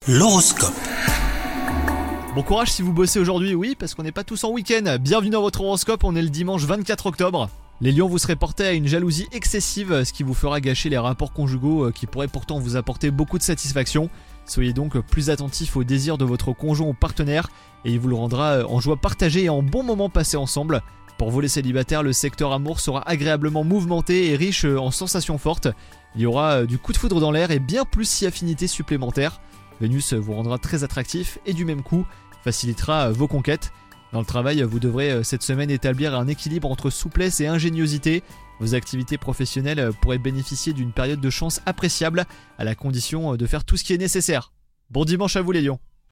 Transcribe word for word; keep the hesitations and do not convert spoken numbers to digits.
L'horoscope. Bon courage si vous bossez aujourd'hui, oui, parce qu'on n'est pas tous en week-end. Bienvenue dans votre horoscope, on est le dimanche vingt-quatre octobre. Les lions, vous serez portés à une jalousie excessive, ce qui vous fera gâcher les rapports conjugaux qui pourraient pourtant vous apporter beaucoup de satisfaction. Soyez donc plus attentifs aux désirs de votre conjoint ou partenaire et il vous le rendra en joie partagée et en bons moments passés ensemble. Pour vous les célibataires, le secteur amour sera agréablement mouvementé et riche en sensations fortes. Il y aura du coup de foudre dans l'air et bien plus si affinités supplémentaires. Vénus vous rendra très attractif et du même coup facilitera vos conquêtes. Dans le travail, vous devrez cette semaine établir un équilibre entre souplesse et ingéniosité. Vos activités professionnelles pourraient bénéficier d'une période de chance appréciable à la condition de faire tout ce qui est nécessaire. Bon dimanche à vous les lions!